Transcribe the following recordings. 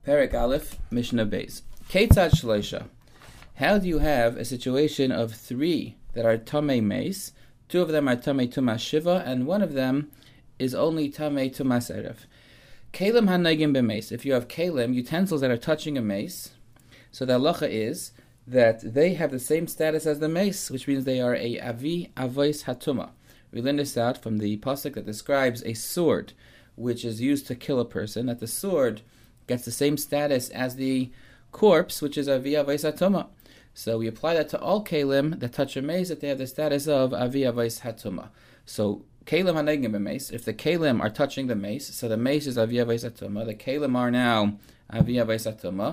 Perek Aleph, Mishnah Beis. Ketzad Shloisha. How do you have a situation of three that are Tamei Meis? Two of them are Tamei Tumas Shiva, and one of them is only Tamei Tumas Erev. Kalim Hanagim B'Meis. If you have kalim, utensils that are touching a mace, so the halacha is that they have the same status as the mace, which means they are a avi avois hatuma. We learn this out from the pasuk that describes a sword, which is used to kill a person, that the sword gets the same status as the corpse, which is avi avois hatuma. So we apply that to all kalim that touch a mace, that they have the status of avi avois hatuma. So kalim hanegim b'mace. If the kalim are touching the mace, so the mace is avi avois hatuma. The kalim are now avi avois hatuma.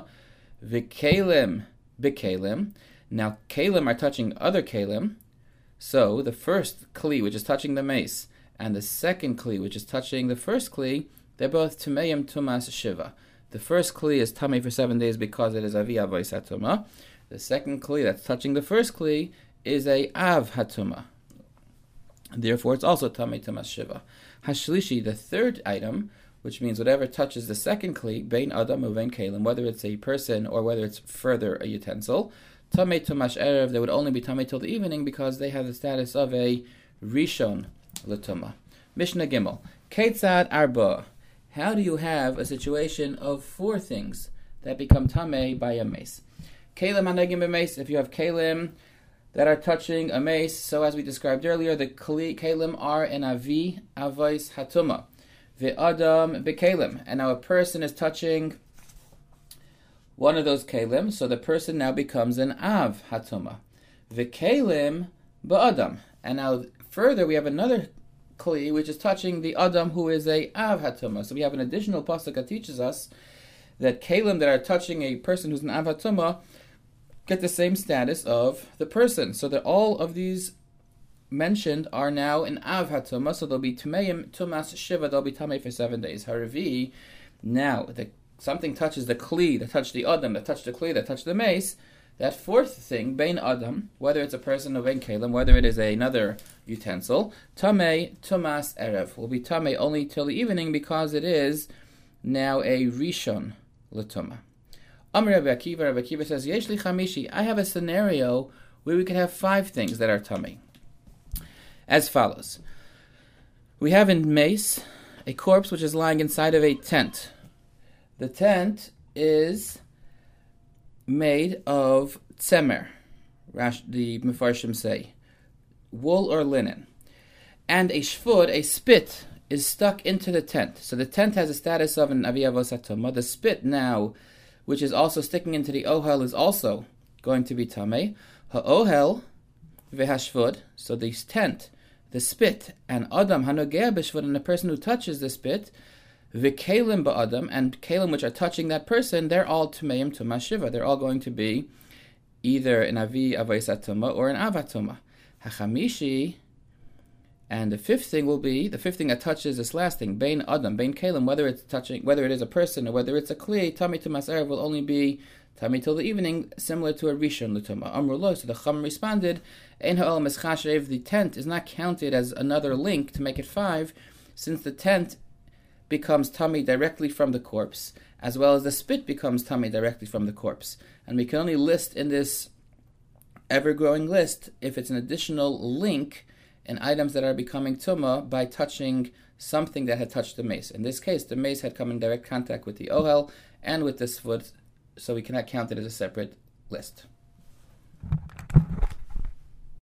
V'kalim b'kalim. Now kalim are touching other kalim. So the first kli, which is touching the mace, and the second kli, which is touching the first kli, they're both tumeim tumas shiva. The first kli is tamei for 7 days because it is avi avois hatuma. The second kli that's touching the first kli is a av hatuma. Therefore, it's also tamei tumas shiva. Hashlishi, the third item, which means whatever touches the second kli, bein adam uvein kalim, whether it's a person or whether it's further a utensil, tamei tumas erev, they would only be tamei till the evening because they have the status of a rishon l'tuma. Mishnah Gimel. Ketzad arba. How do you have a situation of four things that become tamei by a mace? Kalim hanegim b'mace. If you have kalim that are touching a mace, so as we described earlier, the kalim are an avi avois hatuma. Ve'adam b'kalim. And now a person is touching one of those kalim, so the person now becomes an av hatuma. Ve'kalim ba'adam. And now further we have another kli which is touching the adam who is a av hatuma. So we have an additional pasuk that teaches us that kalim that are touching a person who's an av hatuma get the same status of the person. So that all of these mentioned are now in av hatuma, so they'll be tumeim tumas shiva, they'll be tamei for 7 days. Haravi, now something touches the kli, that touched the adam, that touched the kli, that touched the mace, that fourth thing, bein adam, whether it's a person or bein kalim, whether it is another utensil, tamei tumas erev, will be tamei only till the evening because it is now a rishon l'tuma. Amr Rabbi Akiva says, Yesh li chamishi, I have a scenario where we could have 5 things that are tamei. As follows. We have in mace a corpse which is lying inside of a tent. The tent is made of tzemer, the Mefarshim say, wool or linen. And a shvud, a spit, is stuck into the tent. So the tent has a status of an avi avois hatuma. The spit now, which is also sticking into the ohel, is also going to be tamei. Ha'ohel v'hashvud, so the tent, the spit, and adam hanogea b'shvud, and the person who touches the spit, v'kalim ba'adam, and kalim which are touching that person, they're all tumeim tumas shiva. They're all going to be either an avi avois hatuma or an av hatuma. Hachamishi, and the fifth thing will be, the fifth thing that touches this last thing, bein adam, bein kalim, whether it is a person or whether it's a kli, tamei tumas erev will only be tamei till the evening, similar to a rishon l'tuma. Amru lo, so the Chum responded, ein ha'olam eschashev, the tent is not counted as another link to make it 5, since the tent becomes tamei directly from the corpse, as well as the spit becomes tamei directly from the corpse. And we can only list in this ever-growing list if it's an additional link in items that are becoming tuma by touching something that had touched the mace. In this case, the mace had come in direct contact with the ohel and with the svud, so we cannot count it as a separate list.